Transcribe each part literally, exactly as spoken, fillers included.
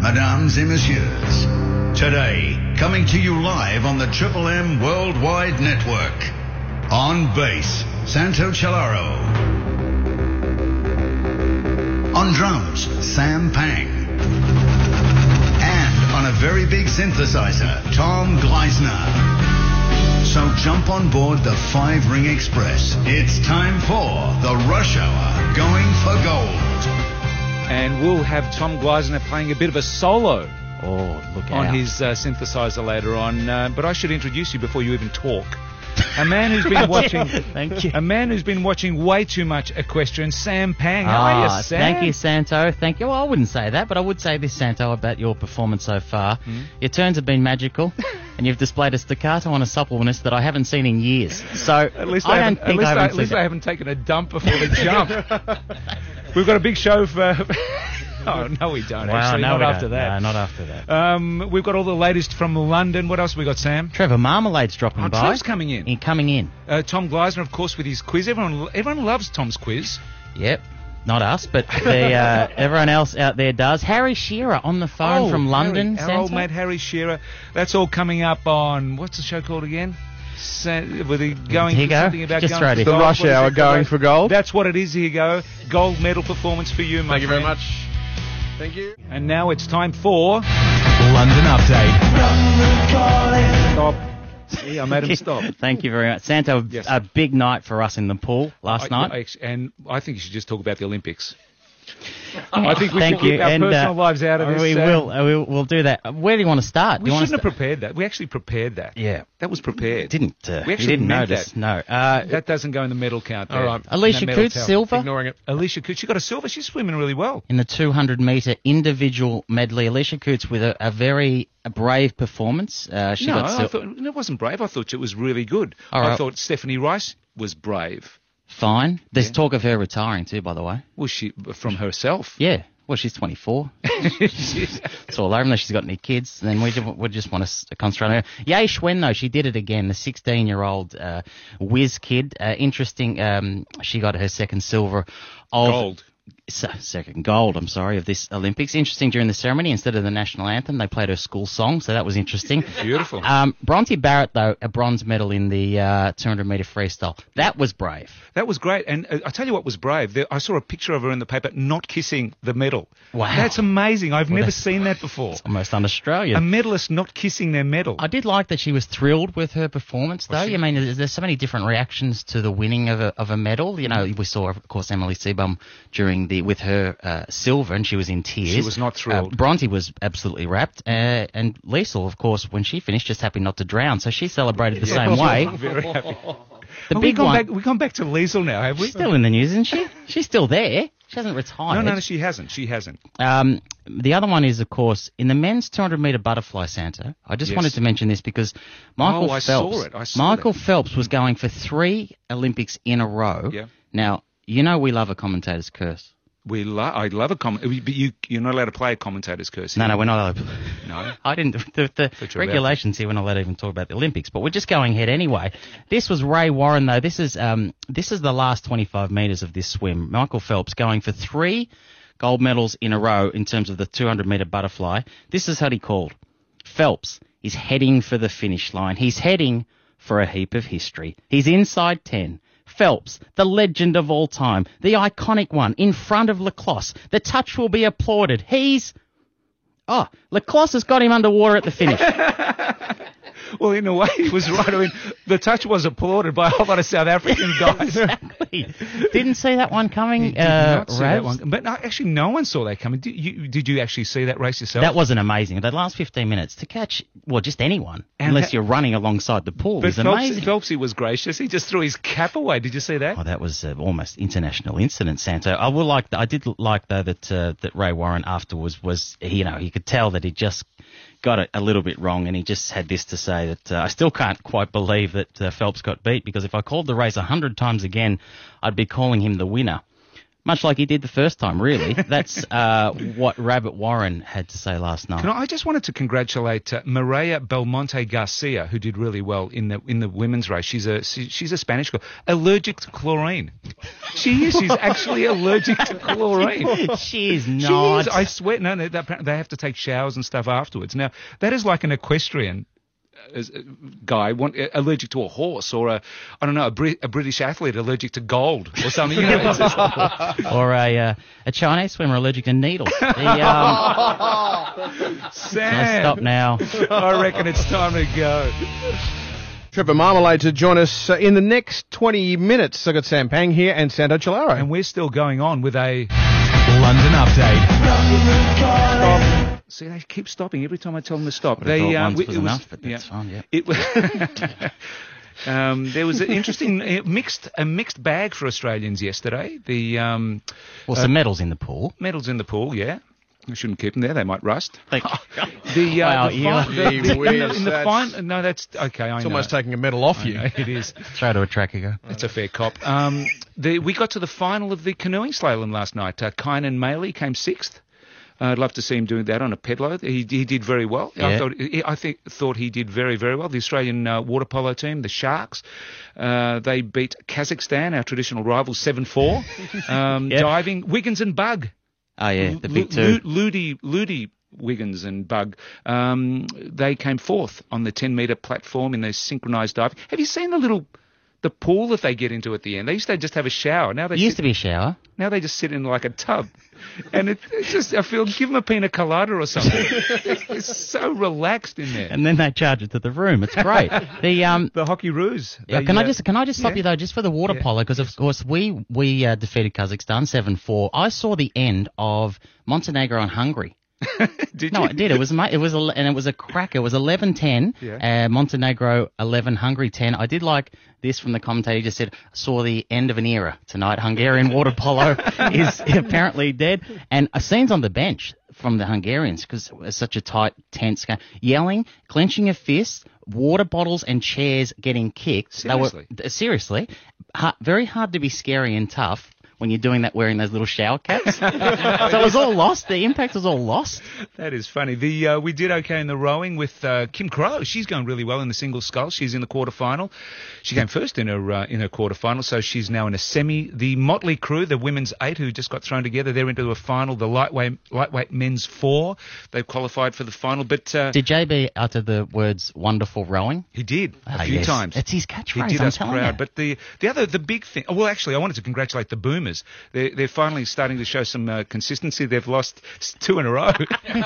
mesdames et messieurs. Today, coming to you live on the Triple M Worldwide Network. On bass, Santo Cellaro. On drums, Sam Pang. And on a very big synthesizer, Tom Gleisner. So jump on board the Five Ring Express. It's time for the Rush Hour Going for Gold. And we'll have Tom Gleisner playing a bit of a solo oh, look on out. his uh, synthesizer later on. Uh, but I should introduce you before you even talk. A man who's been watching, thank you. A man who's been watching way too much equestrian, Sam Pang. How are you, Ah, Sam? Thank you, Santo. Thank you. Well, I wouldn't say that, but I would say this, Santo, about your performance so far. Hmm? Your turns have been magical, and you've displayed a staccato and a suppleness that I haven't seen in years. So At least I I don't haven't, think at least I I, haven't at seen least that. I haven't taken a dump before the jump. We've got a big show for... Oh, no, we don't, Wow, actually. no, Not we after don't. that. No, not after that. Um, we've got all the latest from London. What else have we got, Sam? Trevor Marmalade's dropping Oh, by. Trev's coming in. He's coming in. Uh, Tom Gleisner, of course, with his quiz. Everyone everyone loves Tom's quiz. Yep. Not us, but the, uh, everyone else out there does. Harry Shearer on the phone Oh, from London. Harry, our old Santo. mate Harry Shearer. That's all coming up on, what's the show called again? Sa- with the going Here you go. something about Just going right for here. The gold. Rush What is Hour it? Going for Gold. That's what it is. Here you go. Gold medal performance for you, my Thank you very friend. much. Thank you. And now it's time for... London Update. Stop. See, I made him stop. Thank you very much. Santo, Yes. a big night for us in the pool last I- night. I- and I think you should just talk about the Olympics. I think we Thank should keep you. our and, personal uh, lives out of this. We uh, will. Uh, we'll, we'll do that. Where do you want to start? We do you want shouldn't to have prepared that. We actually prepared that. Yeah. That was prepared. Didn't. Uh, We actually didn't meant notice. that. No. Uh, That doesn't go in the medal count there. All right. Alicia In that medal Coots, tally. silver Ignoring it. Alicia Coots, she got a silver. She's swimming really well. in the two hundred metre individual medley. Alicia Coots with a, a very a brave performance. Uh, she no, got I sil- thought it wasn't brave. I thought it was really good. All I right. thought Stephanie Rice was brave. fine. There's Yeah. talk of her retiring too, by the way. Was she from herself? Yeah. Well, she's twenty-four. It's all over unless she's got any kids. Then we just, we just want to concentrate on her. Yay Schwen, though, she did it again. The sixteen-year-old uh, whiz kid. Uh, interesting. Um, she got her second silver. Of, Gold. Se- second gold, I'm sorry, of this Olympics. Interesting, during the ceremony, instead of the national anthem, they played her school song, so that was interesting. Beautiful. Um, Bronte Barrett, though, a bronze medal in the uh, two hundred metre freestyle. That was brave. That was great. And uh, I tell you what was brave. There, I saw a picture of her in the paper not kissing the medal. Wow. That's amazing. I've never that's- seen that before. Almost un-Australian. A medalist not kissing their medal. I did like that she was thrilled with her performance, though. she? I mean, there's, there's so many different reactions to the winning of a, of a medal. You know, we saw, of course, Emily Seebohm during the with her uh, silver, and she was in tears. She was not thrilled. Uh, Bronte was absolutely rapt, uh, and Liesl, of course, when she finished, just happy not to drown. So she celebrated the same way. Very happy. The Oh, big we've gone one, Back, we've gone back to Liesl now, have we? she's still in the news, isn't she? She's still there. She hasn't retired. No, no, no, she hasn't. She hasn't. Um, the other one is, of course, in the men's two hundred metre butterfly, Santa. I just Yes. wanted to mention this because Michael Oh, I Phelps, saw it. I saw Michael that. Phelps was going for three Olympics in a row. Yeah. Now, you know we love a commentator's curse. We lo- I love a comment, but you you're not allowed to play a commentator's curse. No, here. no, we're not allowed. No. I didn't. The, the Thought you were regulations here, we're not allowed to even talk about the Olympics, but we're just going ahead anyway. This was Ray Warren, though. This is um, this is the last twenty-five metres of this swim. Michael Phelps going for three gold medals in a row in terms of the two hundred metre butterfly. This is what he called. Phelps is heading for the finish line. He's heading for a heap of history. He's inside ten. Phelps, the legend of all time, the iconic one, in front of Lacrosse. The touch will be applauded. He's... Oh, Lacrosse has got him underwater at the finish. Well, in a way, he was right. I mean, the touch was applauded by a whole lot of South African guys. Exactly. Didn't see that one coming, Did uh, not see that Ravs. one. But no, actually, no one saw that coming. Did you, did you actually see that race yourself? That wasn't amazing. The last fifteen minutes to catch, well, just anyone, And unless ha- you're running alongside the pool, But is Phelps, amazing. Phelpsy was gracious. He just threw his cap away. Did you see that? Oh, that was uh, almost international incident, Santo. I will like. I did like though that uh, that Ray Warren afterwards was, you know, you could tell that he just got it a little bit wrong, and he just had this to say that uh, I still can't quite believe that uh, Phelps got beat, because if I called the race a hundred times again, I'd be calling him the winner. Much like he did the first time, really. That's uh, what Rabbit Warren had to say last night. Can I, I just wanted to congratulate uh, Mireia Belmonte Garcia, who did really well in the in the women's race. She's a she, she's a Spanish girl, allergic to chlorine. She is. She's actually allergic to chlorine. She is She not. is. I swear. No, they, they have to take showers and stuff afterwards. Now that is like an equestrian as a guy want, uh, allergic to a horse, or a I don't know a, Brit, a British athlete allergic to gold or something. You know, it's just, Or a uh, a Chinese swimmer allergic to needles. The, um, Sam, I stop now. I reckon it's time to go. Trevor Marmalade to join us uh, in the next twenty minutes. I've got Sam Pang here and Santo Chilaro. And we're still going on with a. London Update. See, they keep stopping every time I tell them to stop. Would have They, thought uh, once we- was it was- enough, but that's yeah. fine, yeah. It was. Um, there was an interesting uh, mixed a mixed bag for Australians yesterday. The um, Well, some medals in the pool. medals in the pool, yeah. I shouldn't keep them there; they might rust. Thank The, uh, Wow, the, you- fi- the, Gee the in whiz, the, in the that's- fin- no, that's okay. I It's know. almost taking a medal off I you. know, it is. Throw to a track ago. That's a fair cop. Um, the, we got to the final of the canoeing slalom last night. Uh, Kynan Maley came sixth. Uh, I'd love to see him doing that on a pedalo. He he did very well. I Yeah. thought he, I think thought he did very very well. The Australian uh, water polo team, the Sharks, uh, they beat Kazakhstan, our traditional rivals, seven four. Um, Yep. Diving, Wiggins and Bug. Oh, yeah, the Lu- big two. Lu- Ludi, Ludi Wiggins and Bug. Um, they came fourth on the ten metre platform in their synchronised diving. Have you seen the little the pool that they get into at the end? They used to just have a shower. Now they It used sit, to be a shower. now they just sit in like a tub. And it, it's just, I feel, give them a pina colada or something. it's, it's so relaxed in there. And then they charge it to the room. It's great. The um, The hockey ruse. Yeah, They, can I uh, just can I just stop yeah. you though, just for the water Yeah. polo, because of course we we uh, defeated Kazakhstan seven four. I saw the end of Montenegro and Hungary. Did No, you? I did. It was ma- it was a, and it was a cracker. It was eleven ten. Yeah. Uh, Montenegro eleven, Hungary ten. I did like this from the commentator. He just said, "Saw the end of an era tonight. Hungarian water polo is apparently dead." And uh, scenes on the bench from the Hungarians, because it was such a tight, tense game, yelling, clenching of fists, water bottles and chairs getting kicked. Seriously? They were, seriously, ha- very hard to be scary and tough when you're doing that wearing those little shower caps. So it was all lost. The impact was all lost. That is funny. The uh, we did okay in the rowing with uh, Kim Crow. She's going really well in the single sculls. She's in the quarterfinal. She came first in her uh, in her quarterfinal, so she's now in a semi. The Motley Crew, the women's eight, who just got thrown together, they're into a final. The lightweight lightweight men's four, they've qualified for the final. But uh, Did J B utter the words "wonderful rowing"? he did a Ah, few yes. times. It's his He catchphrase. did I'm us telling proud. you. But the the other the big thing. Well, actually, I wanted to congratulate the Boomers. They're they're finally starting to show some uh, consistency. They've lost s- two in a row,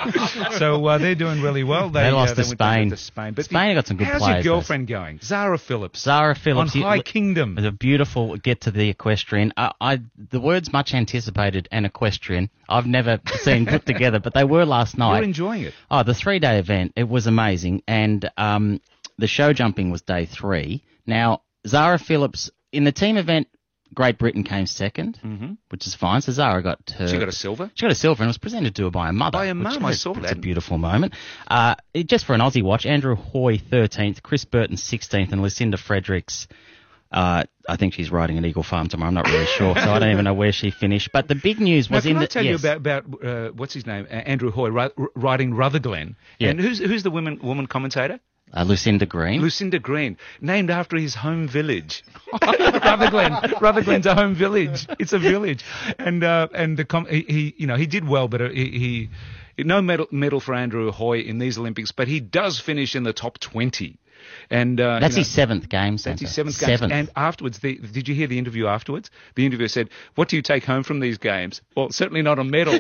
so uh, they're doing really well. They lost uh, to went down Spain. To Spain. But Spain the- got some good how's players, your girlfriend going? Zara Phillips. Zara Phillips on you- High Kingdom. It was a beautiful get to the equestrian. I, I the words much anticipated and equestrian I've never seen put together, but they were last night. You're enjoying it. Oh, the three-day event, it was amazing. And um, the show jumping was day three. Now, Zara Phillips, in the team event, Great Britain came second, mm-hmm. which is fine. So Zara got her... She got a silver. She got a silver and it was presented to her by her mother. By her which mum, I is- saw It's that. a beautiful moment. Uh, it- just for an Aussie watch, Andrew Hoy thirteenth, Chris Burton sixteenth, and Lucinda Fredericks... Uh, I think she's riding an Eagle Farm tomorrow. I'm not really sure, so I don't even know where she finished. But the big news Now, was can in I the tell yes. you about about uh, what's his name? Uh, Andrew Hoy ri- r- riding Rutherglen. Yeah. And who's who's the woman woman commentator? uh, Lucinda Green. Lucinda Green, named after his home village. Rutherglen. Rutherglen's a home village. It's a village, and uh, and the com- he, he you know he did well, but uh, he, he no medal medal for Andrew Hoy in these Olympics, but he does finish in the top twenty. And uh, That's you know, his seventh game, That's Santa. his seventh, Seventh. game. And afterwards, the, did you hear the interview afterwards? The interviewer said, "What do you take home from these games?" Well, certainly not a medal.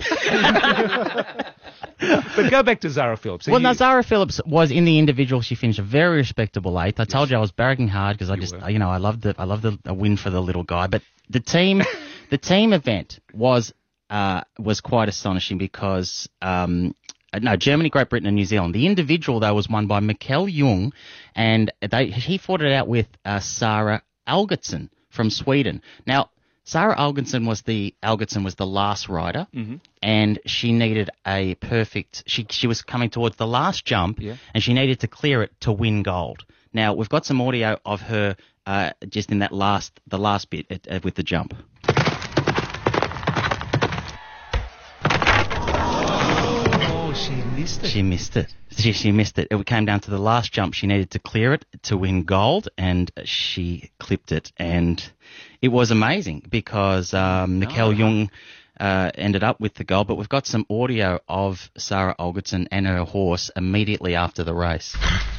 But go back to Zara Phillips. Well, You- no, Zara Phillips was in the individual. She finished a very respectable eighth. I told you I was barracking hard because I just, were. you know, I loved the, I loved the a win for the little guy. But the team, the team event was, uh, was quite astonishing because, um, no, Germany, Great Britain, and New Zealand. The individual though was won by Mikkel Jung, and they he fought it out with uh, Sarah Algertsson from Sweden. Now, Sarah Algertsson was the Algertsson was the last rider, Mm-hmm. and she needed a perfect. She she was coming towards the last jump, Yeah. and she needed to clear it to win gold. Now we've got some audio of her uh, just in that last the last bit uh, with the jump. she missed it. She, she missed it. It came down to the last jump. She needed to clear it to win gold, and she clipped it. And it was amazing because um, Mikkel Jung uh, ended up with the gold. But we've got some audio of Sarah Olgertson and her horse immediately after the race.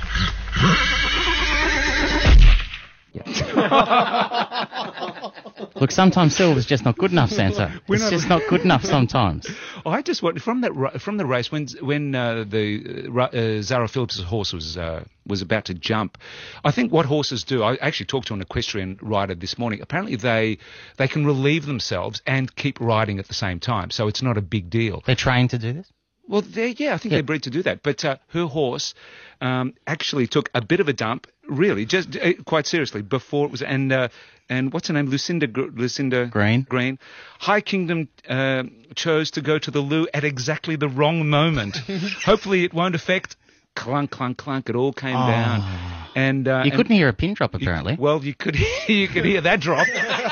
Look, sometimes silver's just not good enough, Sansa. It's not just not good enough sometimes. I just want from that ra- from the race when when uh, the uh, uh, Zara Phillips' horse was uh, was about to jump. I think what horses do. I actually talked to an equestrian rider this morning. Apparently, they they can relieve themselves and keep riding at the same time, so it's not a big deal. They're trained to do this? Well, they, yeah, I think Yeah. they breed to do that. But uh, her horse um, actually took a bit of a dump, really, just uh, quite seriously, before it was. And uh, and what's her name? Lucinda Gr- Lucinda Green. Green. High Kingdom uh, chose to go to the loo at exactly the wrong moment. Hopefully, it won't affect. Clunk, clunk, clunk. It all came Oh. down, and uh, You and couldn't hear a pin drop, apparently. well, you could you could hear that drop.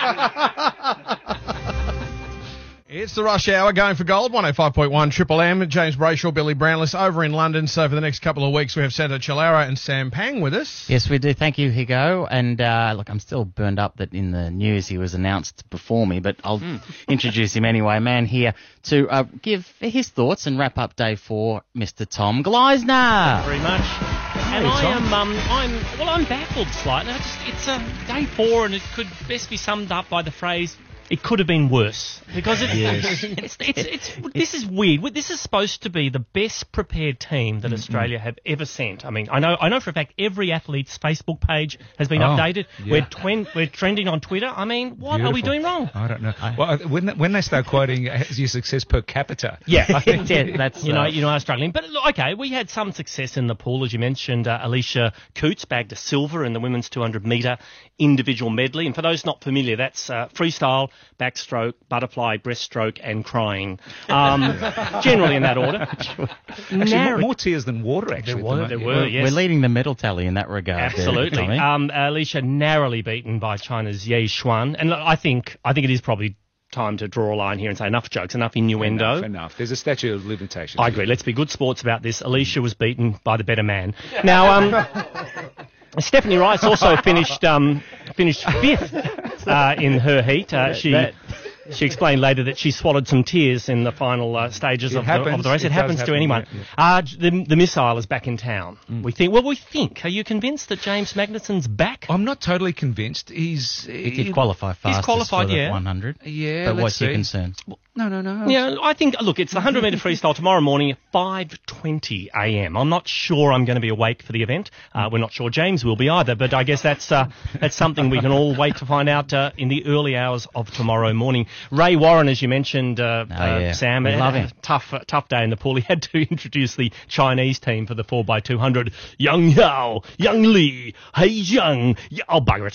It's the Rush Hour going for gold, one oh five point one Triple M. James Brayshaw, Billy Brownless over in London. So for the next couple of weeks, we have Santa Chilara and Sam Pang with us. Yes, we do. Thank you, Higo. And uh, look, I'm still burned up that in the news he was announced before me, but I'll introduce him anyway. Man here to uh, give his thoughts and wrap up day four, Mister Tom Gleisner. Very much. And I am, um, I'm, well, I'm baffled slightly. I just, it's uh, day four, and it could best be summed up by the phrase, "It could have been worse," because it's, Yes. it's, it's, it's, this is weird. This is supposed to be the best prepared team that Australia have ever sent. I mean, I know, I know for a fact every athlete's Facebook page has been Oh, updated. yeah. We're twen- we're trending on Twitter. I mean, what are we Beautiful. doing wrong? I don't know. Well, I- when when they start quoting uh, your success per capita, Yeah, Yeah, that's you know, uh, you know, are struggling. But look, okay, we had some success in the pool, as you mentioned. Uh, Alicia Coots bagged a silver in the women's two hundred metre individual medley. And for those not familiar, that's uh, freestyle, backstroke, butterfly, breaststroke, and crying. Um, generally in that order. actually Narrow- more, more tears than water. Actually, There were, at the there moment. were, We're yes. leading the medal tally in that regard. there, Absolutely. Tommy. Um, Alicia narrowly beaten by China's Ye Xuan. And look, I think I think it is probably time to draw a line here and say enough jokes, enough innuendo. Enough, enough. There's a statute of limitations. I agree. Let's be good sports about this. Alicia was beaten by the better man. Now, um, Stephanie Rice also finished um, finished fifth uh, in her heat. Uh, she That- she explained later that she swallowed some tears in the final uh, stages It of the, of happens. the race. It, It does happens to happen, anyone. yeah, Uh, the, the missile is back in town. We think. Well, we think. Are you convinced that James Magnussen's back? I'm not totally convinced. He's He did qualify fastest qualified, for the yeah. one hundred. Yeah, But let's what's your see. concern? No, no, no. Yeah, I think, look, it's the one hundred metre freestyle tomorrow morning at five twenty a m. I'm not sure I'm going to be awake for the event. Uh, we're not sure James will be either, but I guess that's uh, that's something we can all wait to find out uh, in the early hours of tomorrow morning. Ray Warren, as you mentioned, uh, Oh, uh, yeah. Sam, We had love a him. tough, uh, tough day in the pool. He had to introduce the Chinese team for the four by two hundred. Yang Yao, Yang Li, Hei Zhang. Yeah, oh, bugger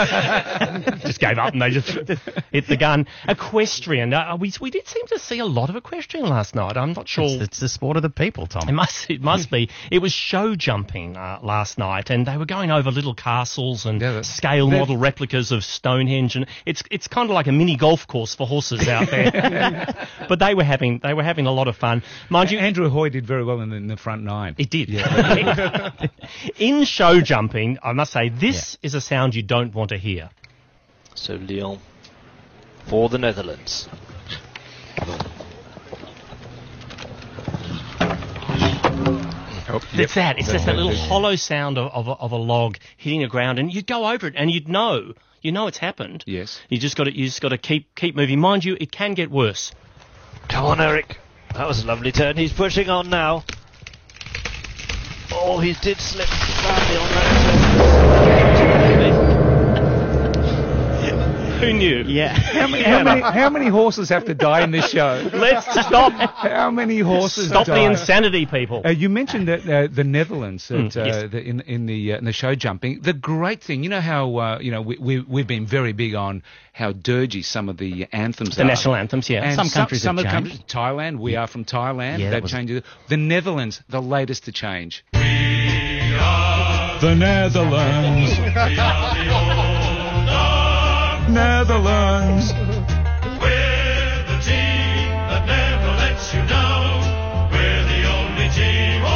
it. Just gave up and they just hit the gun. Equestrian. Uh, we, we did seem to see a lot of equestrian last night. I'm not sure. It's, it's the sport of the people, Tom. It must, it must be. It was show jumping uh, last night, and they were going over little castles and Yeah, that- scale that- model replicas of Stonehenge, and it's it's kind of like a mini golf course for horses out there. But they were having they were having a lot of fun, mind you. Andrew Hoy did very well in the, in the front nine. It did. In show jumping, I must say, this is a sound you don't want to hear. So Lyon for the Netherlands. Oh, It's that. It's just that little hollow sound of, of, a, of a log hitting the ground, and you'd go over it, and you'd know, you know it's happened. Yes. You just got to, you just got to keep keep moving. Mind you, it can get worse. Come on, Eric. That was a lovely turn. He's pushing on now. Oh, he did slip badly on that. Who knew? Yeah. How many, how, many, how many horses have to die in this show? Let's stop. How many horses Stop die? the insanity, people. Uh, you mentioned that uh, the Netherlands at, Mm, uh, yes. the, in in the uh, in the show jumping. The great thing, you know how uh, you know we, we we've been very big on how dirgy some of the anthems The are. national anthems, yeah. And Some countries some have of the changed. countries, Thailand, we are from Thailand. Yeah, that They've was- changed it. The Netherlands, the latest to change. The Netherlands. Netherlands. We're the team that never lets you down. We're the only team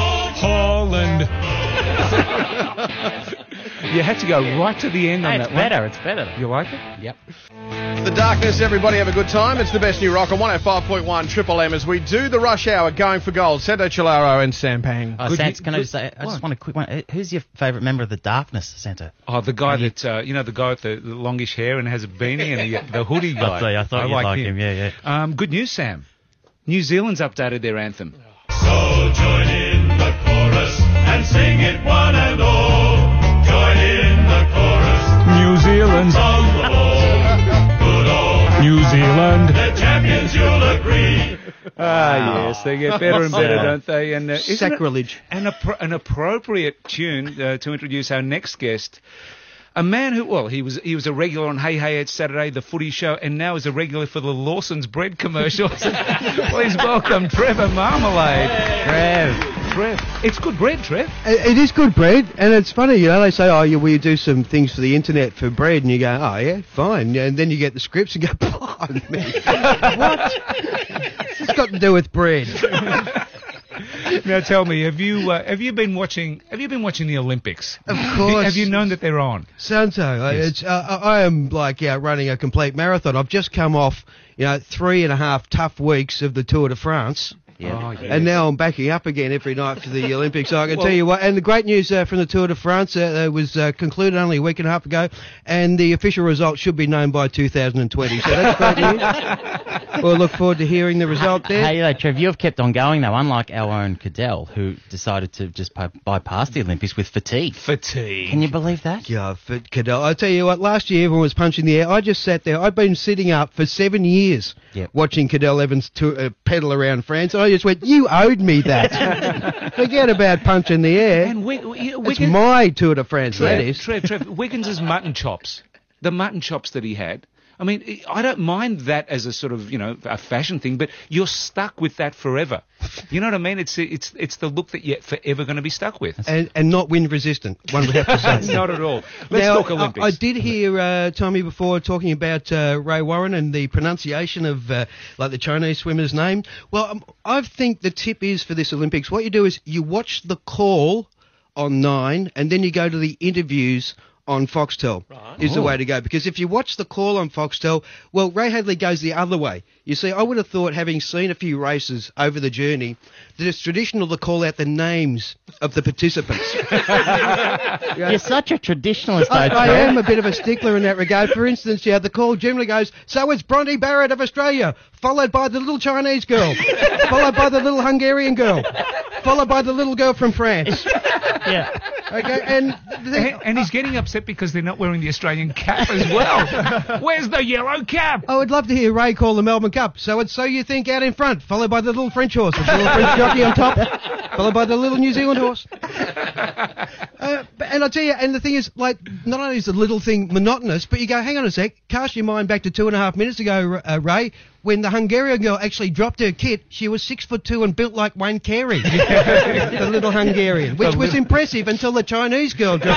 You had to go right to the end Hey, on it's that better. one. It's better. You like it? Yep. The darkness, everybody have a good time. It's the best new rock on one oh five point one Triple M as we do the rush hour going for gold. Santo Chilaro and Sam Pang. Oh, Good Sans, you- can I good- just say, I what? just want a quick one. Uh, Who's your favourite member of the Darkness, Santa? Oh, the guy that, uh, you know, the guy with the, the longish hair and has a beanie and the, the hoodie guy. I thought, I thought you'd like him. Yeah, yeah. Um, good news, Sam. New Zealand's updated their anthem. So join in the chorus and sing it one and all. Join in the chorus. New Zealand. On the ball. Good old New Zealand. the champions, you'll agree. Ah, yes, they get better and better, don't they? And uh, isn't it Sacrilege. an, appro- an appropriate tune uh, to introduce our next guest. A man who, well, he was he was a regular on Hey Hey It's Saturday, the footy show, and now is a regular for the Lawson's bread commercials. Please welcome Trevor Marmalade. Trev. Trev. It's good bread, Trev. It it is good bread, and it's funny, you know, they say, oh, you, will you do some things for the internet for bread? And you go, oh, yeah, fine. And then you get the scripts and go, blimey, what? It's got to do with bread. Now tell me, have you uh, have you been watching have you been watching the Olympics? Of Have course. you known that they're on? Santo, uh, Yes. it's, uh, I I am like uh, running a complete marathon. I've just come off, you know, three and a half tough weeks of the Tour de France. Yeah. Oh, yes. And now I'm backing up again every night for the Olympics. So I can tell you what, and the great news uh, from the Tour de France uh, uh, was uh, concluded only a week and a half ago, and the official results should be known by two thousand twenty. So that's great news. We'll look forward to hearing the result there. Hey, uh, Trev, you have kept on going, though, unlike our own Cadell, who decided to just by- bypass the Olympics with fatigue. Fatigue. Can you believe that? Yeah, for Cadell. I tell you what, last year everyone was punching the air. I just sat there. I've been sitting up for seven years Yep. watching Cadell Evans to, uh, pedal around France. I just went, you owed me that. Forget about punching the air. And Wig- you know, It's Wiggins- my Tour de France, Trev, that is. Trev, Trev, Wiggins' mutton chops, the mutton chops that he had. I mean, I don't mind that as a sort of, you know, a fashion thing, but you're stuck with that forever. You know what I mean? It's it's it's the look that you're forever going to be stuck with. And, and not wind resistant, one would have to say. Not at all. Let's Now, talk Olympics. I, I did hear uh, Tommy before talking about uh, Ray Warren and the pronunciation of uh, like the Chinese swimmer's name. Well, um, I think the tip is for this Olympics, what you do is you watch the call on Nine, and then you go to the interviews on Foxtel is the way to go. Because if you watch the call on Foxtel, well, Ray Hadley goes the other way. You see, I would have thought, having seen a few races over the journey, that it's traditional to call out the names of the participants. You're such a traditionalist, though, I, I Trev. am a bit of a stickler in that regard. For instance, yeah, the call generally goes, so it's Bronte Barrett of Australia, followed by the little Chinese girl, followed by the little Hungarian girl, followed by the little girl from France. Yeah. Okay, and... The, and, and he's getting upset because they're not wearing the Australian cap as well. Where's the yellow cap? I would love to hear Ray call the Melbourne Cup. So it's So You Think out in front, followed by the little French horse, with the little French jockey on top, followed by the little New Zealand horse. Uh, but- and I tell you, and the thing is, like, not only is the little thing monotonous, but you go, hang on a sec, cast your mind back to two and a half minutes ago, uh, Ray, when the Hungarian girl actually dropped her kit. She was six foot two and built like Wayne Carey, the little Hungarian, which was impressive until the Chinese girl dropped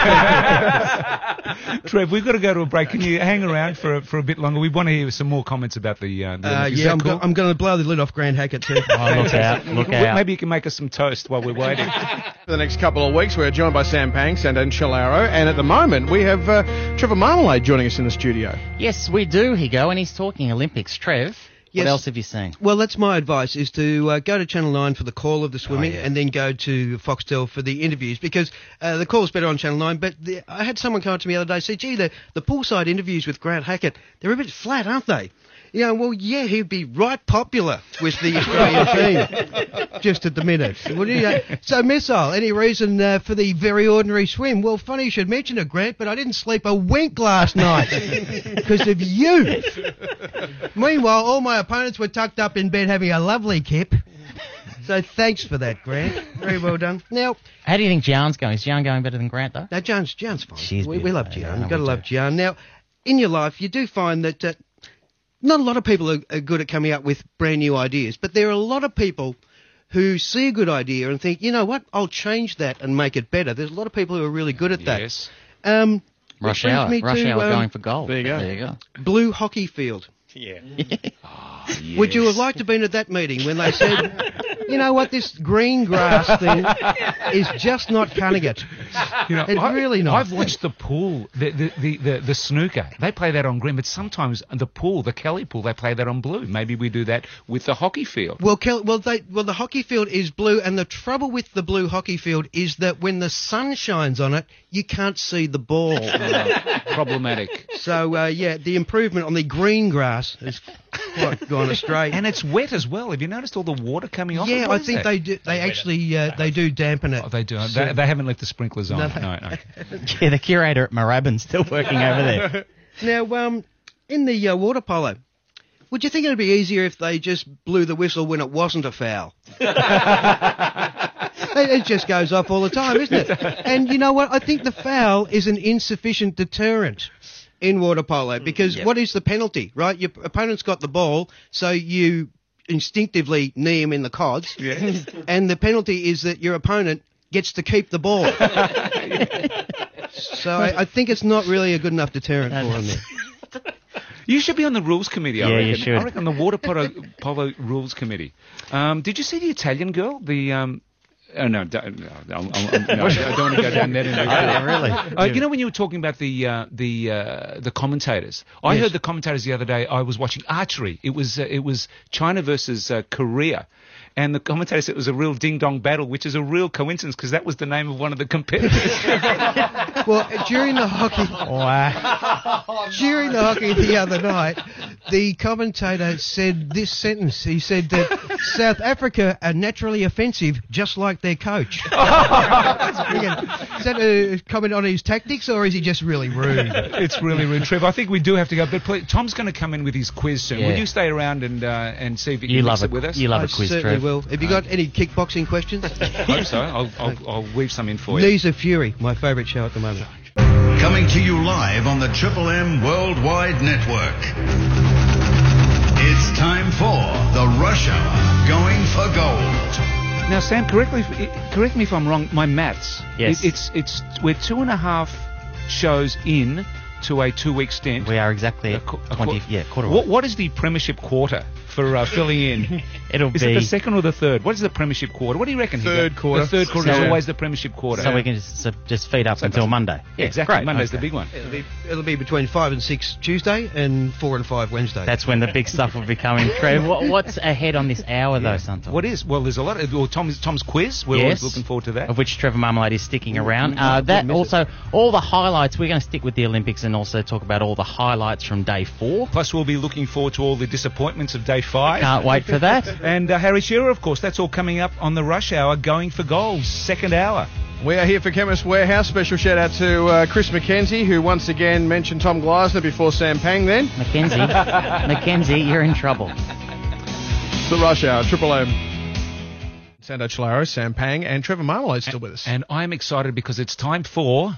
her kit. Trev, we've got to go to a break. Can you hang around for a, for a bit longer? We want to hear some more comments about the. Uh, the Uh, Olympics. Is yeah, that I'm, cool? go- I'm going to blow the lid off Grant Hackett too. Oh, look out. Look Well, out. Maybe you can make us some toast while we're waiting. For the next couple of weeks, we're joined by Sam Pang, Sandan Chilaro, and at the moment we have uh, Trevor Marmalade joining us in the studio. Yes, we do, Higo, and he's talking Olympics. Trev, Yes. what else have you seen? Well, that's my advice, is to uh, go to Channel nine for the call of the swimming, Oh, yeah. and then go to Foxtel for the interviews, because uh, the call's better on Channel nine, but the, I had someone come up to me the other day and say, gee, the, the poolside interviews with Grant Hackett, they're a bit flat, aren't they? You know, well, yeah, he'd be right popular with the Australian team just at the minute. Well, you know, so, Missile, any reason uh, for the very ordinary swim? Well, funny you should mention it, Grant, but I didn't sleep a wink last night because of you. Meanwhile, all my opponents were tucked up in bed having a lovely kip. So thanks for that, Grant. Very well done. Now, How do you think Jan's going? Is Jan going better than Grant, though? now Jan's, Jan's fine. She's we, we love beautiful, Jan. yeah, You've got to we love do. Jan. Now, in your life, you do find that uh, not a lot of people are, are good at coming up with brand new ideas, but there are a lot of people who see a good idea and think, you know what, I'll change that and make it better. There's a lot of people who are really good at that. Yes. Um, Rush which brings hour. me Rush to, hour um, going for gold. there you go. There you go. Blue Hockey Field. Yeah. Would you have liked to have been at that meeting when they said you know what? This green grass thing is just not cutting it. You know, It's I, really not. I've watched the pool, the the, the, the the snooker. They play that on green, but sometimes the pool, the Kelly pool, they play that on blue. Maybe we do that with the hockey field. Well, Kel- well, they, well, the hockey field is blue, and the trouble with the blue hockey field is that when the sun shines on it, you can't see the ball. Uh, problematic. So, uh, yeah, the improvement on the green grass has quite gone astray. And it's wet as well. Have you noticed all the water coming off? Yeah, it? What I is think that? they do. They actually uh, they do dampen it. Oh, they do. So- They, they haven't left the sprinklers on. No, No, they- no. Yeah, the curator at Moorabbin's still working over there. Now, um, in the uh, water polo, would you think it'd be easier if they just blew the whistle when it wasn't a foul? It it just goes off all the time, isn't it? And you know what? I think the foul is an insufficient deterrent in water polo because what is the penalty, right? Your opponent's got the ball, so you instinctively knee him in the cods, Yes. and the penalty is that your opponent gets to keep the ball. So I, I think it's not really a good enough deterrent for him there. You should be on the rules committee, I Yeah, reckon. you should. I reckon the water polo, polo rules committee. Um, did you see the Italian girl? The um, oh no, don't, no, I'm, I'm, no, I don't want to go down that. Oh, really? Uh, you know when you were talking about the uh, the uh, the commentators, I Yes. heard the commentators the other day. I was watching archery. It was uh, it was China versus uh, Korea. And the commentator said it was a real ding-dong battle, which is a real coincidence because that was the name of one of the competitors. Well, during the hockey, Wow. during the hockey the other night, the commentator said this sentence. He said that South Africa are naturally offensive, just like their coach. Is that a comment on his tactics, or is he just really rude? It's really rude, Trev. I think we do have to go. But please, Tom's going to come in with his quiz soon. Yeah. Will you stay around and uh, and see if you can You mix love it it with us? You love I a quiz, certainly Trev. will. Have you got any kickboxing questions? hope so. I'll, I'll, I'll weave some in for you. Knees of Fury, my favourite show at the moment. Coming to you live on the Triple M Worldwide Network. It's time for the Rush Hour Going for Gold. Now, Sam, correct me, correct me if I'm wrong. My maths. Yes. It, it's it's we're two and a half shows in to a two-week stint. We are exactly A at qu- a twenty. qu- Yeah, quarter. What, what is the premiership quarter for uh, filling in? It'll Is be. it the second or the third? What is the premiership quarter? What do you reckon? Third Higa? quarter. The third quarter is So- always the premiership quarter. So we can just, so just feed up So until that's- Monday. Yeah, exactly. Great. Monday's okay. the big one. It'll be, it'll be between five and six Tuesday and four and five Wednesday. That's when the big stuff will be coming. Trev, what, what's ahead on this hour though, Santos? What is? Well, there's a lot. Of, well, Tom's Tom's quiz. We're Yes. always looking forward to that. Of which Trevor Marmalade is sticking around. Uh, that also, all the highlights. We're going to stick with the Olympics and also talk about all the highlights from day four. Plus, we'll be looking forward to all the disappointments of day five. Can't wait for that. And uh, Harry Shearer, of course. That's all coming up on the Rush Hour, Going for Gold, second hour. We are here for Chemist Warehouse. Special shout out to uh, Chris McKenzie, who once again mentioned Tom Gleisner before Sam Pang then. Mackenzie, Mackenzie, you're in trouble. It's the Rush Hour, Triple M. Sando Chilaro, Sam Pang, and Trevor Marmalade still with us. And I'm excited because it's time for...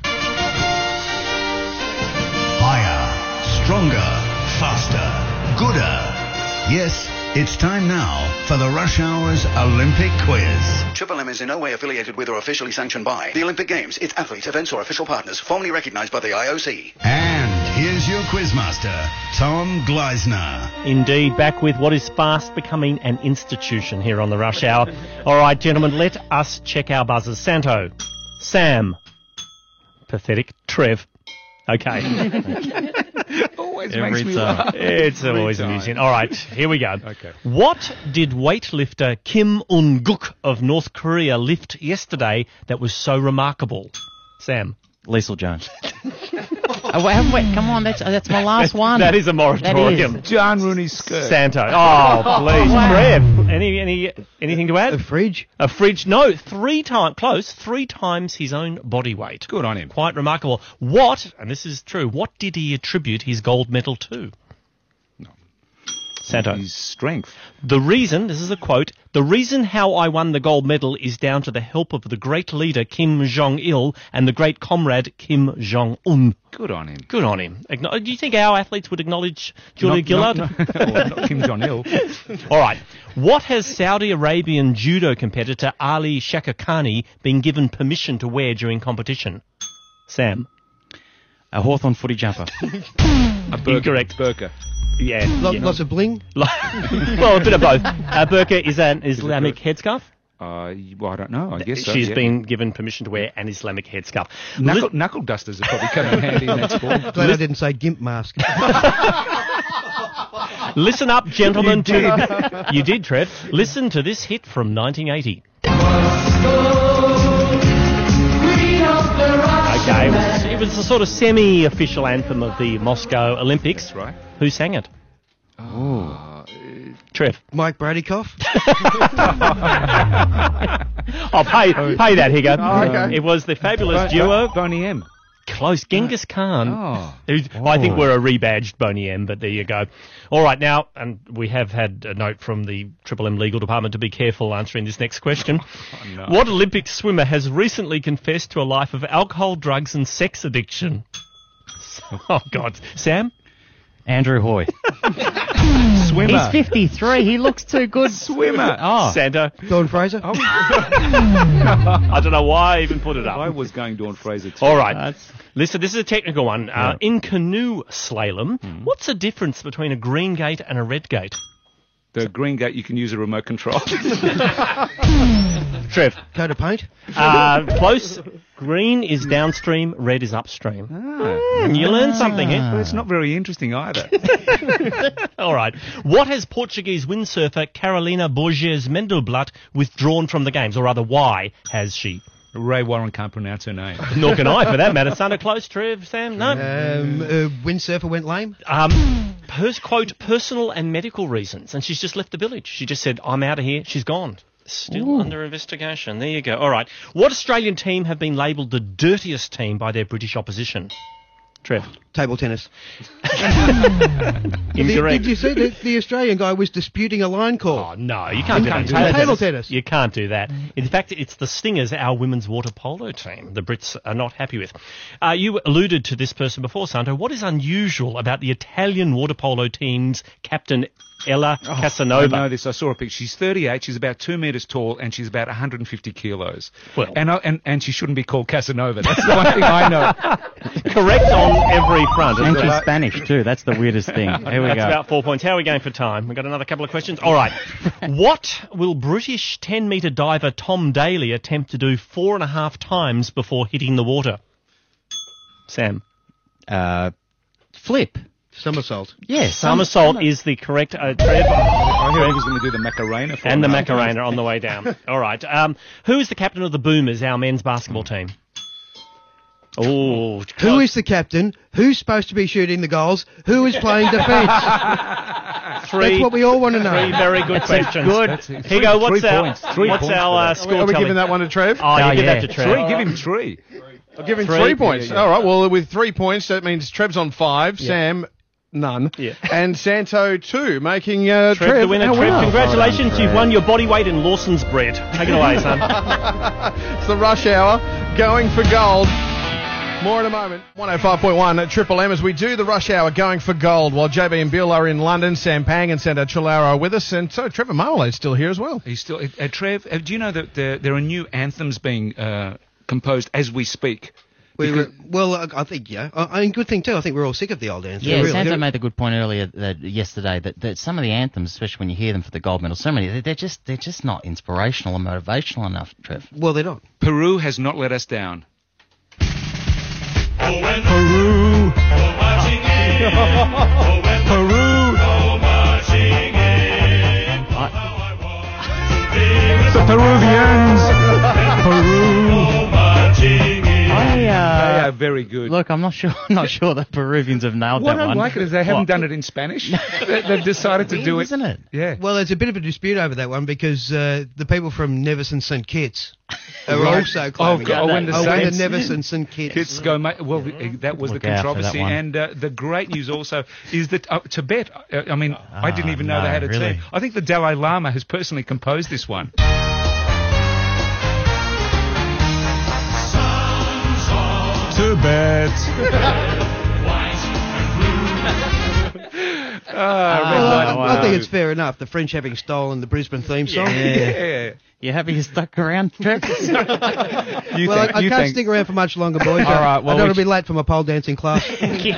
Higher, stronger, faster, gooder. Yes, it's time now for the Rush Hour's Olympic Quiz. Triple M is in no way affiliated with or officially sanctioned by the Olympic Games, its athletes, events, or official partners, formally recognized by the I O C. And here's your quizmaster, Tom Gleisner. Indeed, back with what is fast becoming an institution here on the Rush Hour. All right, gentlemen, let us check our buzzers. Santo, Sam, pathetic, Trev. Okay. Always Every makes me time. laugh. It's Every always time. amusing. All right, here we go. Okay. What did weightlifter Kim Un-guk of North Korea lift yesterday that was so remarkable? Sam. Liesl Jones. oh, wait, haven't- wait, come on, that's that's my last one. That is a moratorium. That John Rooney's skirt. Santo. Oh, please. Wow. Trev, any, any, anything to A add? fridge. A fridge. No, three times, close, three times his own body weight. Good on him. Quite remarkable. What, and this is true, what did he attribute his gold medal to? No. Santo. His strength. The reason, this is a quote, the reason how I won the gold medal is down to the help of the great leader Kim Jong-il and the great comrade Kim Jong-un. Good on him. Good on him. Acknow- Do you think our athletes would acknowledge Julia Not- Gillard? not- well, not Kim Jong-il. All right. What has Saudi Arabian judo competitor Ali Shakakani been given permission to wear during competition? Sam. A Hawthorn footy jumper. A burqa. Incorrect. Burqa. Yeah. Lo- yeah. Lots of bling. Well, a bit of both. Uh, burqa is an Islamic headscarf. Uh, well, I don't know. I guess so, She's yeah. been given permission to wear an Islamic headscarf. Knuckle, knuckle dusters are probably coming in handy in that sport. Glad I didn't say gimp mask. Listen up, gentlemen. You did. To, you did, Trev. Listen to this hit from nineteen eighty. Okay, it was, it was the sort of semi-official anthem of the Moscow Olympics. That's right. Who sang it? Oh. Trev. Mike Bradycoff. I'll pay pay that, Higo. Oh, okay. It was the fabulous Bo- duo. Bo- Boney M. Close. Genghis Khan. Oh. Who's- I think we're a rebadged Boney M, but there you go. All right, now, and we have had a note from the Triple M legal department to be careful answering this next question. Oh, no. What Olympic swimmer has recently confessed to a life of alcohol, drugs, and sex addiction? Oh, God. Sam? Andrew Hoy. Swimmer. He's fifty-three. He looks too good. Swimmer. Oh. Santa? Dawn Fraser. I don't know why I even put it up. I was going Dawn Fraser too. All right. That's- Listen, this is a technical one. Uh, in canoe slalom, what's the difference between a green gate and a red gate? The green gate, you can use a remote control. Trev? Coat of paint. Uh, close. Green is downstream, red is upstream. Ah. You learn something here. But it's not very interesting either. All right. What has Portuguese windsurfer Carolina Borges Mendelblatt withdrawn from the games? Or rather, why has she? Ray Warren can't pronounce her name. Nor can I, for that matter. Sounded close, Trev, Sam? No. Um, uh, windsurfer went lame. Um, pers- quote, personal and medical reasons. And she's just left the village. She just said, I'm out of here. She's gone. Still Ooh. under investigation. There you go. All right. What Australian team have been labelled the dirtiest team by their British opposition? Trev. Table tennis. Incorrect. Did you see that the Australian guy was disputing a line call? Oh, no, you can't do that. In table tennis. You can't do that. In fact, it's the Stingers, our women's water polo team, the Brits are not happy with. Uh, you alluded to this person before, Santo. What is unusual about the Italian water polo team's captain, Ella Casanova? I know this. I saw a picture. She's thirty-eight. She's about two metres tall, and she's about one hundred fifty kilos. Well- and, I, and and she shouldn't be called Casanova. That's the one thing I know. Correct on every front. And isn't she's it? Spanish too. That's the weirdest thing. Here we That's go. about four points. How are we going for time? We've got another couple of questions. All right. What will British ten-metre diver Tom Daley attempt to do four and a half times before hitting the water? Sam. Uh, flip. Somersault. Yes. Somersault is the correct. Uh, Trev. I heard he was going to do the Macarena. For And the her. Macarena on the way down. All right. Um, who is the captain of the Boomers, our men's basketball team? Oh, Who is the captain? Who's supposed to be shooting the goals? Who is playing defence? three? That's what we all want to Three know. very good questions. good. That's it. Here you go. What's Three our points. Three what's points our for uh, that. score Are we telling? giving that one to Trev? Oh, you Oh, give yeah. that to Trev. Three. Give him three. I'll give him Three. three points. Yeah, yeah. All right, well, with three points, that means Trev's on five, Yeah. Sam, none, Yeah. and Santo, two, making uh, Trev, Trev, the winner. our Trev, winner. congratulations. You've won your body weight in Lawson's bread. Take it away, son. It's the rush hour, going for gold. More in a moment. one oh five point one at Triple M as we do the rush hour going for gold while J B and Bill are in London. Sam Pang and Santa Chilaro are with us. And so Trevor Marmolade's still here as well. He's still. Uh, Trev, uh, do you know that there, there are new anthems being uh, composed as we speak? We were, well, I I think, yeah. I, I mean, good thing, too. I think we're all sick of the old anthem. Yeah, really. Santa made the good point earlier that yesterday that, that some of the anthems, especially when you hear them for the gold medal ceremony, they're, they're just they're just not inspirational or motivational enough, Trev. Well, they're not. Peru has not let us down. Oh, when Peru, go marching in. Oh, when Peru, go marching in. Oh, how I want to be with The Peruvians. Peru. go marching in. I, They uh, are very good. look, I'm not sure not sure the Peruvians have nailed what that I one. like it is they haven't What? done it in Spanish. They- They've decided to Weird, do it. isn't it? Yeah. Well, there's a bit of a dispute over that one because uh, the people from Nevis and Saint Kitts are Right. also claiming Oh, God, it. when the oh, when the Saints- Nevis and Saint Kitts. Kids go, mate. Well, uh, that was Look the out for that controversy, one. and uh, the great news also is that uh, Tibet. Uh, I mean, I didn't Ah, even know no, they had a really? team. I think the Dalai Lama has personally composed this one. Tibet. Ah, Well, red, I, white, I think blue. it's fair enough. The French having stolen the Brisbane theme song. Yeah. You happy you stuck around, Trev? You well, think, I, I you can't think- stick around for much longer, boys. All right, well, I don't want we to be late for my pole dancing class.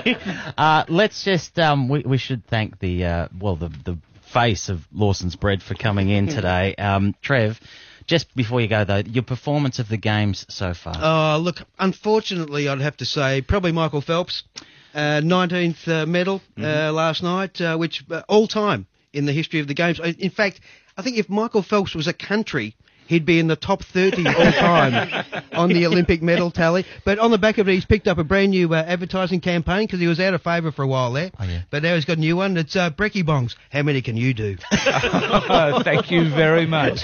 uh, let's just um, we, we should thank the uh, well the the face of Lawson's Bread for coming in today. Um, Trev, just before you go though, your performance of the games so far. Oh, look, unfortunately, I'd have to say probably Michael Phelps, uh, nineteenth uh, medal uh, Mm-hmm. last night, uh, which uh, all time in the history of the games. I- In fact, I think if Michael Phelps was a country, he'd be in the top thirty all time on the Olympic medal tally. But on the back of it, he's picked up a brand new uh, advertising campaign because he was out of favour for a while there. Oh, yeah. But now he's got a new one. It's uh, Brekkie Bongs. How many can you do? Thank you very much.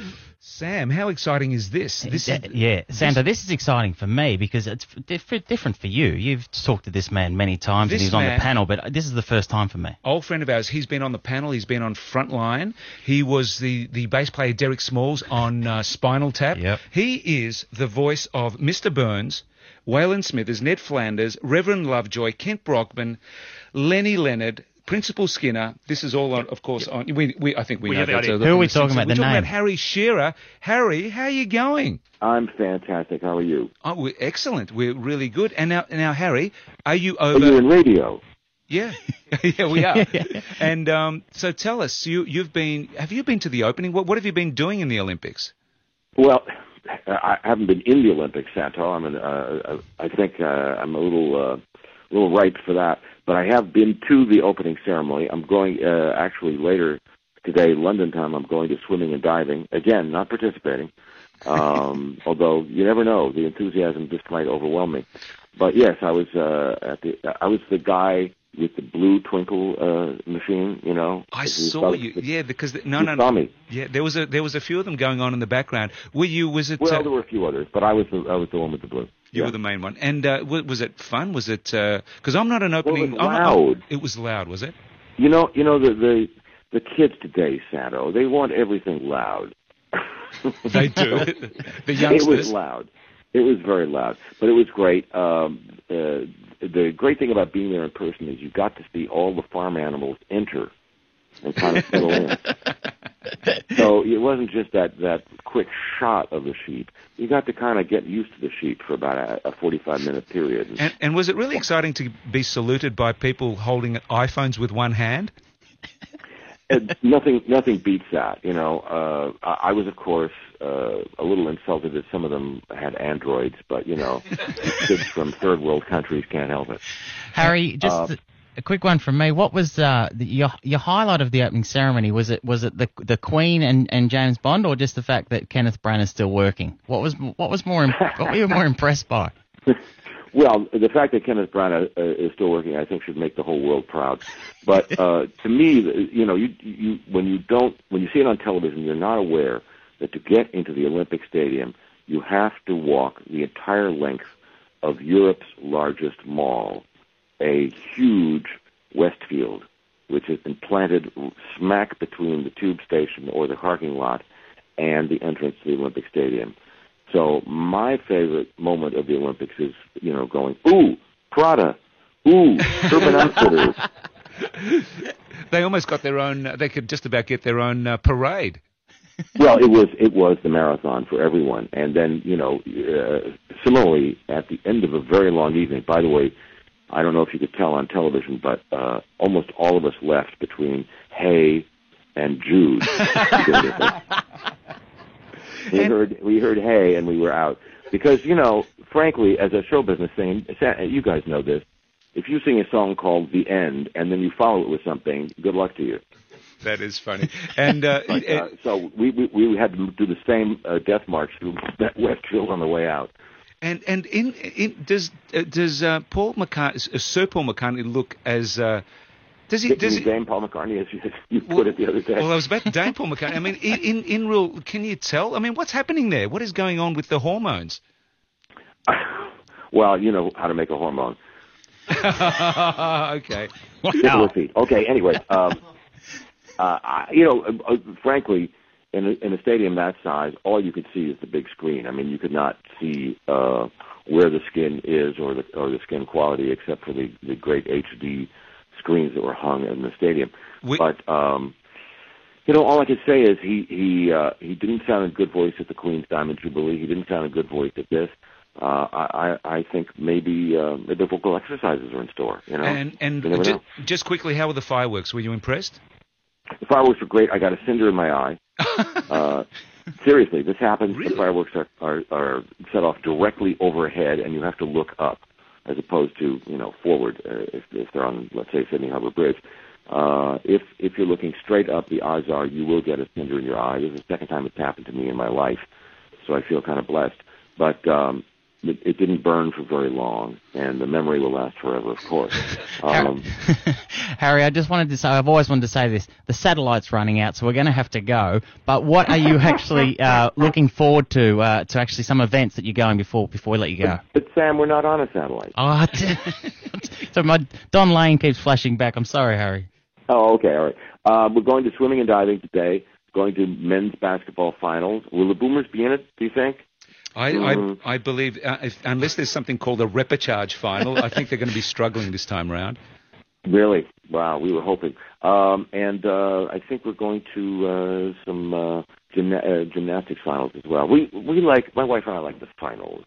Sam, how exciting is this? This is, Uh, yeah, Sandra, this is exciting for me because it's f- diff- different for you. You've talked to this man many times and This he's on man- the panel, but this is the first time for me. old friend of ours. He's been on the panel. He's been on Frontline. He was the, the bass player Derek Smalls on uh, Spinal Tap. Yep. He is the voice of Mister Burns, Waylon Smithers, Ned Flanders, Reverend Lovejoy, Kent Brockman, Lenny Leonard, Principal Skinner. This is all, on, of course, on. We, we I think we, We know have the that. idea. uh, Who are on we the talking Simpsons. about, We're the talking name? about Harry Shearer. Harry, how are you going? I'm fantastic. How are you? Oh, we're excellent. We're really good. And now, now, Harry, are you Are over? you in radio? Yeah, yeah, we are. And um, so, tell us, you you've been. Have you been to the opening? What what have you been doing in the Olympics? Well, I haven't been in the Olympics, Santo. I'm. An, uh, I think uh, I'm a little, uh, little ripe for that. But I have been to the opening ceremony. I'm going uh, actually later today, London time. I'm going to swimming and diving again, not participating. Um, although you never know, the enthusiasm just might overwhelm me. But yes, I was uh, at the. I was the guy with the blue twinkle uh, machine. You know, I You saw saw- you. Yeah, because the, no, you no, saw no. me. Yeah, there was a there was a few of them going on in the background. Were you? Was it? Well, uh, there were a few others, but I was the I was the one with the blue. you Yeah. were the main one. And uh, w- was it fun? Was it? Because I'm not an opening. was I'm not- I'm- loud. it was loud. Was it? You know, you know the the the kids today, Santo, they want everything loud. They do. The It youngsters. was loud. It was very loud, but it was great. Um, uh, the great thing about being there in person is you got to see all the farm animals enter and kind of settle in. So it wasn't just that, that quick shot of the sheep. You got to kind of get used to the sheep for about a, a forty-five minute period. And, and was it really exciting to be saluted by people holding iPhones with one hand? And nothing, nothing beats that. You know, uh, I, I was, of course, uh, a little insulted that some of them had Androids, but you know, kids from third world countries can't help it. Harry, just Uh, a quick one from me. What was uh, the, your your highlight of the opening ceremony? Was it was it the the Queen and, and James Bond, or just the fact that Kenneth Branagh's still working? What was what was more im- what were you more impressed by? Well, the fact that Kenneth Branagh uh, is still working, I think, should make the whole world proud. But uh, to me, you know, you, you when you don't when you see it on television, you're not aware that to get into the Olympic Stadium, you have to walk the entire length of Europe's largest mall, a huge Westfield, which has been planted smack between the tube station or the parking lot and the entrance to the Olympic Stadium. So my favorite moment of the Olympics is, you know, going, ooh, Prada, ooh, Urban Outfitters. They almost got their own. They could just about get their own uh, parade. Well, it was it was the marathon for everyone, and then you know, uh, similarly at the end of a very long evening. By the way, I don't know if you could tell on television, but uh, almost all of us left between Hay and Jude. we heard we heard Hay, and we were out because you know, frankly, as a show business thing, you guys know this. If you sing a song called "The End" and then you follow it with something, good luck to you. That is funny. And uh, But, it- uh, so we, we we had to do the same uh, death march through that Westfield on the way out. and and in, in does uh, does uh, Paul McCartney, uh, Sir Paul McCartney, look as uh, does he does he? Dame Paul McCartney, as you, you put it the other day. Well, I was about to Dame Paul McCartney. I mean, in, in in real, can you tell? I mean, what's happening there? What is going on with the hormones? Well, you know how to make a hormone. Okay. Wow. Okay. Anyway, um, uh, I, you know, uh, uh, frankly, in a, in a stadium that size, all you could see is the big screen. I mean, you could not see uh, where the skin is or the or the skin quality, except for the, the great H D screens that were hung in the stadium. We- but um, You know, all I can say is he he uh, he didn't sound in good voice at the Queen's Diamond Jubilee. He didn't sound in good voice at this. Uh, I I think maybe uh, the vocal exercises are in store. You know, And and You never ju- know. just quickly, how were the fireworks? Were you impressed? The fireworks were great. I got a cinder in my eye. uh, seriously, this happens. Really? The fireworks are, are are set off directly overhead, and you have to look up, as opposed to you know forward uh, if, if they're on, let's say, Sydney Harbour Bridge. Uh, if if you're looking straight up, the odds are you will get a cinder in your eye. This is the second time it's happened to me in my life, so I feel kind of blessed. But um, it, it didn't burn for very long, and the memory will last forever, of course. Um, Harry, I just wanted to say, I've always wanted to say this. The satellite's running out, so we're going to have to go. But what are you actually uh, looking forward to, uh, to actually some events that you're going before before we let you go? but, but Sam, we're not on a satellite. Oh, so my Don Lane keeps flashing back. I'm sorry, Harry. Oh, okay, all right. Uh, we're going to swimming and diving today. Going to men's basketball finals. Will the Boomers be in it, do you think? I, Mm. I, I believe, uh, if, unless there's something called a repechage final, I think they're going to be struggling this time round. Really? Wow, we were hoping. Um, and uh, I think we're going to uh, some uh, gymna- uh, gymnastics finals as well. We we like, my wife and I like the finals.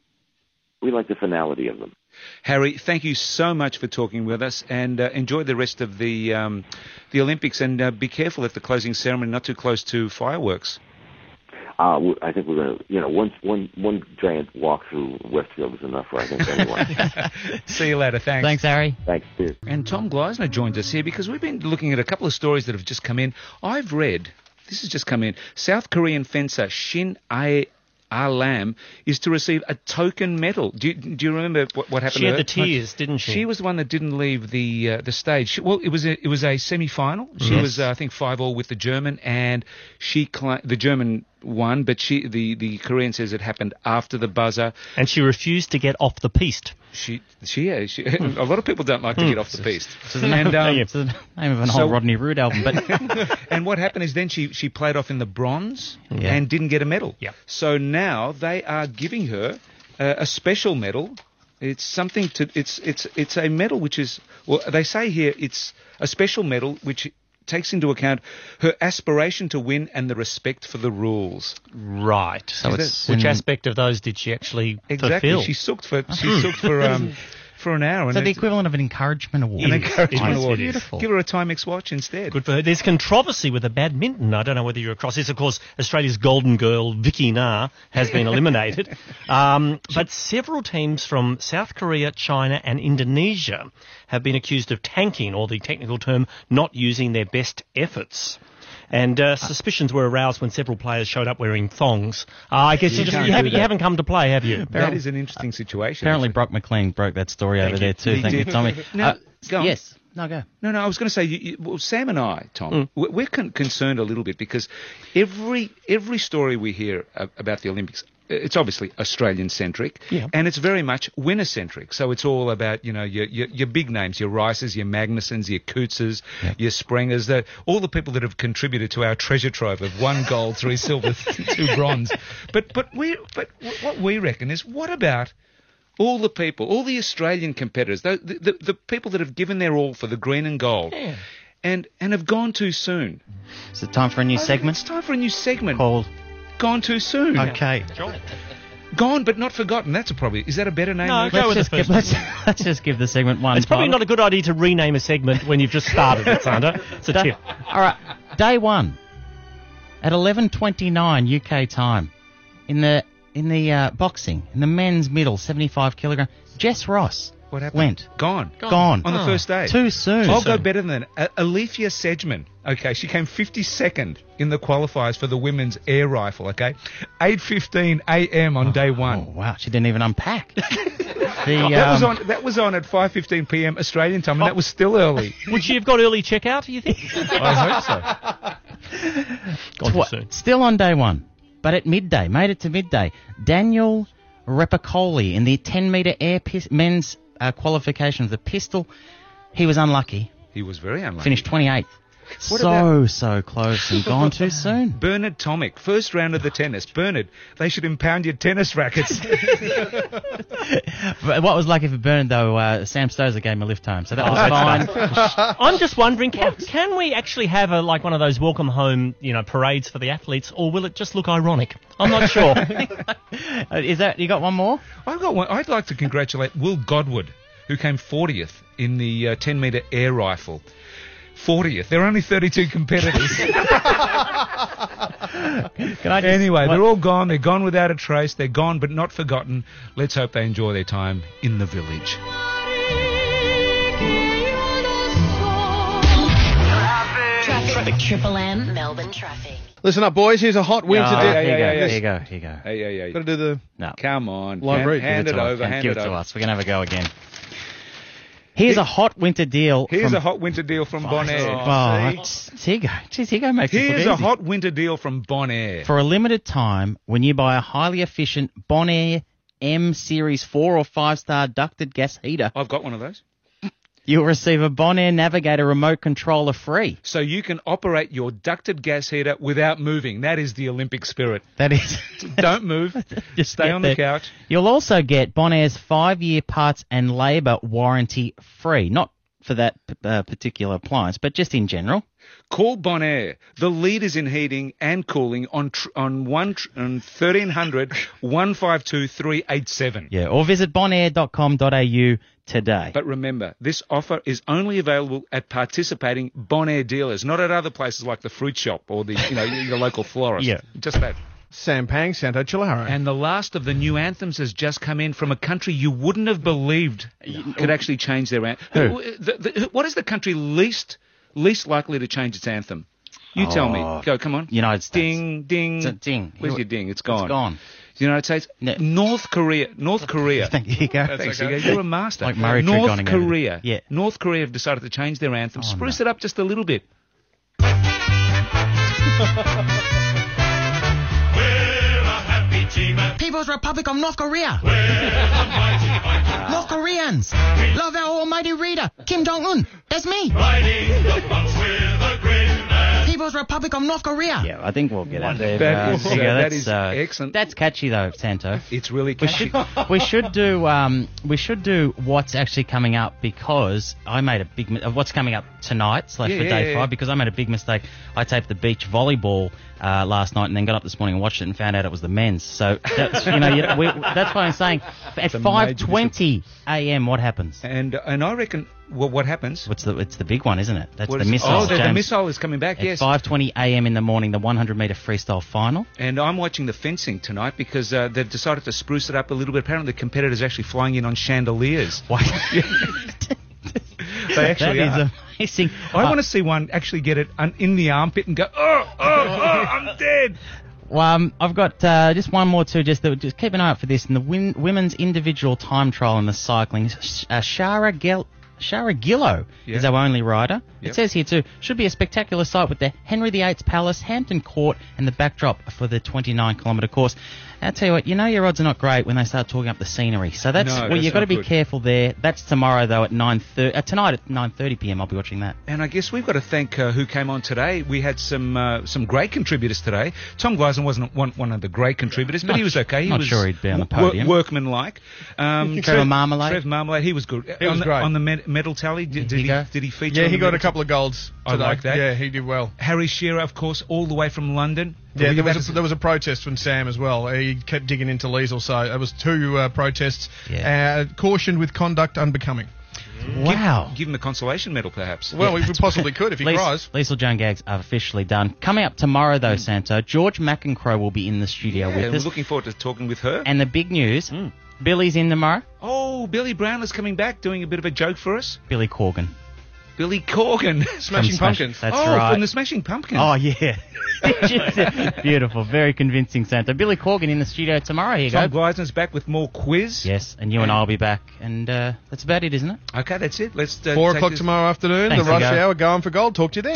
We like the finality of them. Harry, thank you so much for talking with us, and uh, enjoy the rest of the um, the Olympics, and uh, be careful at the closing ceremony, not too close to fireworks. Uh, we- I think we're going to, you know, one, one, one giant walk through Westfield is enough for, I think, anyone. See you later. Thanks. Thanks, Harry. Thanks, cheers. And Tom Gleisner joins us here because we've been looking at a couple of stories that have just come in. I've read, this has just come in, South Korean fencer Shin Ae Ah-lam is to receive a token medal. Do you, do you remember what, what happened She to had her? the tears, didn't she? She was the one that didn't leave the uh, the stage. She, well, it was a, it was a semi-final. She Yes. was, uh, I think, five all with the German, and she cla- the German won, but she the, the Korean says it happened after the buzzer. And she refused to get off the piste. She she, yeah, she a lot of people don't like to get off the piste. It's the name, And, um, it's the name of an so- old Rodney Rood album. But and what happened is then she, she played off in the bronze Yeah. and didn't get a medal. Yep. So now they are giving her uh, a special medal. It's something to it's it's it's a medal which is, well, they say here it's a special medal which takes into account her aspiration to win and the respect for the rules. Right. So Is it's Which in- aspect of those did she actually Exactly. fulfill? She sooked for she sooked for um for an hour. And so the it's- equivalent of an encouragement award. an It is. encouragement It is. award. Beautiful. Give her a Timex watch instead. Good for her. There's controversy with the badminton. I don't know whether you're across this. Of course, Australia's golden girl, Vicky Na, has been eliminated. Um, but several teams from South Korea, China and Indonesia have been accused of tanking, or the technical term, not using their best efforts. And uh, suspicions were aroused when several players showed up wearing thongs. Uh, I guess you, just, can't you, do haven't, you that. haven't come to play, have you? That is an interesting situation. Apparently, Brock McLean broke that story over you. there too. He Thank you, did. Tommy. Now, Uh, go on. yes. No, go. No, no, I was going to say, you, you, well, Sam and I, Tom, we're, we're con- concerned a little bit because every every story we hear a- about the Olympics, it's obviously Australian-centric, Yeah. and it's very much winner-centric. So it's all about, you know, your your, your big names, your Rices, your Magnussens, your Cootsers, your Sprengers, the, all the people that have contributed to our treasure trove of one gold, three silver, two bronze. But but we but what we reckon is, what about all the people, all the Australian competitors, the, the, the, the people that have given their all for the green and gold, Yeah. and, and have gone too soon? Is it time for a new I think segment It's time for a new segment. called? Gone too soon. Okay. Gone but not forgotten. That's a probably. Is that a better name? No, Luke? go with Let's the just, first give, let's, let's just give the segment one. It's probably title. not a good idea to rename a segment when you've just started it, Sandra. It's a Da- tip. All right, day one at eleven twenty-nine U K time in the in the uh, boxing in the men's middle seventy-five kilogram. Jess Ross What happened? went Gone. gone, On the Oh. first day. too soon. I'll go better than that. A- Alethea Sedgman. Okay, she came fifty-second in the qualifiers for the women's air rifle. Okay, eight fifteen a.m. on day Oh one. wow, she didn't even unpack. the, That was um, on. That was on at five fifteen p.m. Australian time, and that was still early. Would she have got early checkout, do you think? I hope so. Gone too tw- soon. Still on day one, but at midday, made it to midday. Daniel Repicoli in the ten metre air pis- men's uh, qualification of the pistol, he was unlucky. He was very unlucky. Finished twenty-eighth. What so, about- so close and gone too soon. Bernard Tomic, first round of the tennis. Bernard, they should impound your tennis rackets. But what was lucky for Bernard, though, uh, Sam Stosur gave him a lift home, so that was fine. I'm just wondering, can, can we actually have a like one of those welcome home, you know, parades for the athletes, or will it just look ironic? I'm not sure. Uh, Is that you got one more? I've got one. I'd like to congratulate Will Godward, who came fortieth in the uh, ten metre air rifle. fortieth. There are only thirty-two competitors. Can I just, Anyway, what- they're all gone. They're gone without a trace. They're gone but not forgotten. Let's hope they enjoy their time in the village. Traffic. Triple M Melbourne traffic. Listen up, boys. Here's a hot winter Oh, dip. here you go, yeah, yeah. here you go, here you go. Hey, hey, hey. Got to do the. No, Come on. Live hand, read. hand give it to us, over. hand- Hand give it it to over. us. We're gonna have a go again. Here's a hot winter deal. Here's from, a hot winter deal from Bonaire. Oh, it's- here you go. Jeez, here you go, makes it Here's look a easy. hot winter deal from Bonaire. For a limited time, when you buy a highly efficient Bonaire M Series four or five star ducted gas heater, I've got one of those. you'll receive a Bonaire Navigator remote controller free. So you can operate your ducted gas heater without moving. That is the Olympic spirit. That is. Don't move. Just Stay get on the there. couch. You'll also get Bonaire's five-year parts and labour warranty free. Not for that uh, particular appliance, but just in general. Call Bonaire, the leaders in heating and cooling, on tr- on one tr- on thirteen hundred, one five two, three eight seven. Yeah, or visit bonaire dot com dot a u today. But remember, this offer is only available at participating Bonaire dealers, not at other places like the fruit shop or the you know your local florist. Yeah. Just that. Sam Pang, Santo Chilaro. And the last of the new anthems has just come in from a country you wouldn't have believed could actually change their anthem. Who? The, the, what is the country least least likely to change its anthem? You tell me. Oh, Go, come on. United States. Ding, ding. It's a ding. Where's your ding? It's gone. It's gone. The United States. No. North Korea. North Korea. Thank you. Go. Thanks, okay. Igor. You're a master. Like Murray North Tregonning over Korea. there. Yeah. North Korea have decided to change their anthem, Oh, spruce no. it up just a little bit. People's Republic of North Korea. North Koreans. Love our almighty leader, Kim Jong-un. That's me. People's Republic of North Korea. Yeah, I think we'll get out there. That is, uh, yeah, that that's, is uh, excellent. That's catchy though, Santo. It's really We catchy. should we should do um we should do what's actually coming up, because I made a big mi- uh, what's coming up tonight slash Yeah, for yeah, day yeah, five yeah. because I made a big mistake. I taped the beach volleyball uh, last night and then got up this morning and watched it and found out it was the men's. So that's you know you, we, that's why I'm saying at a five twenty a.m. what happens? And and I reckon well, what happens? What's the it's the big one, isn't it? That's What the is- missile. Oh, the, the James. missile is coming back. At Yes. five twenty a.m. in the morning, the one hundred metre freestyle final. And I'm watching the fencing tonight because uh, they've decided to spruce it up a little bit. Apparently, the competitors are actually flying in on chandeliers. Why? They actually that are. is amazing. I Uh, want to see one actually get it un- in the armpit and go, oh, oh, oh, I'm dead. Well, um, I've got uh, just one more too. Just, just keep an eye out for this. In the win- women's individual time trial in the cycling, Sh- uh, Shara Gil- Shara Gillow Yeah. is our only rider. Yep. It says here too, should be a spectacular sight with the Henry the Eighth Palace, Hampton Court, and the backdrop for the twenty-nine kilometre course. I'll tell you what, you know your odds are not great when they start talking up the scenery. So that's No, well, that's you've got to not be good. careful there. That's tomorrow though at nine thirty. Uh, tonight at nine thirty p.m. I'll be watching that. And I guess we've got to thank uh, who came on today. We had some uh, some great contributors today. Tom Gleisen wasn't one, one of the great contributors, but Not he was okay. He not was sure he'd be on the wo- podium. workmanlike. Um, Trevor Marmalade. Trev Marmalade, he was good. He was on the, great. On the med- medal tally, did, did, he he, go? did he feature? Yeah, on he the got a medal couple of golds. I today. like that. Yeah, he did well. Harry Shearer, of course, all the way from London. Yeah, We there was, had a, there was a protest from Sam as well. He kept digging into Liesl, so it was two uh, protests. Yeah. Uh, cautioned with conduct unbecoming. Wow. Give him the consolation medal, perhaps. Well, we possibly could if he Lies- cries. Liesl Joan Gags are officially done. Coming up tomorrow, though, Santo, George McEncroe will be in the studio Yeah, with we're us. looking forward to talking with her. And the big news, Billy's in tomorrow. Oh, Billy Brown is coming back, doing a bit of a joke for us. Billy Corgan. Billy Corgan. Smashing Smash- Pumpkins. That's oh, right. from the Smashing Pumpkins. Oh, yeah. Just beautiful. Very convincing, Santo. Billy Corgan in the studio tomorrow. Here you Tom go. Gleisen's back with more quiz. Yes, and you and I will be back. And uh, that's about it, isn't it? Okay, that's it. Let's uh, Four take o'clock this- tomorrow afternoon, Thanks, the rush Hugo. hour, going for gold. Talk to you then.